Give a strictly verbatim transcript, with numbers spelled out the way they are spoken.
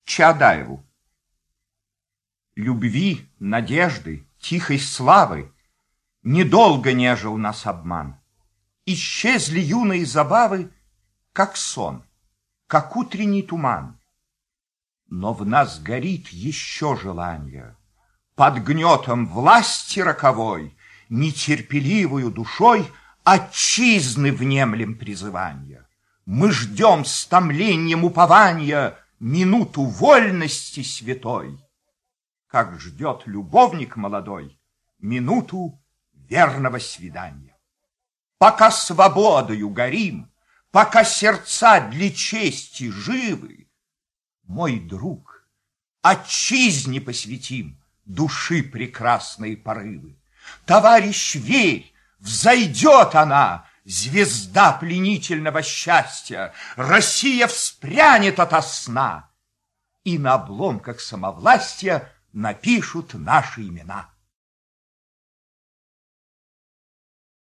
Чаадаеву. Любви, надежды, тихой славы недолго нежил нас обман. Исчезли юные забавы, как сон, как утренний туман. Но в нас горит еще желание. Под гнетом власти роковой, нетерпеливою душой отчизны внемлем призывания. Мы ждем с томлением упования минуту вольности святой, как ждет любовник молодой минуту верного свидания. Пока свободою горим, пока сердца для чести живы, мой друг, отчизне посвятим души прекрасные порывы. Товарищ, верь, взойдет она, звезда пленительного счастья, Россия вспрянет ото сна, и на обломках самовластия напишут наши имена.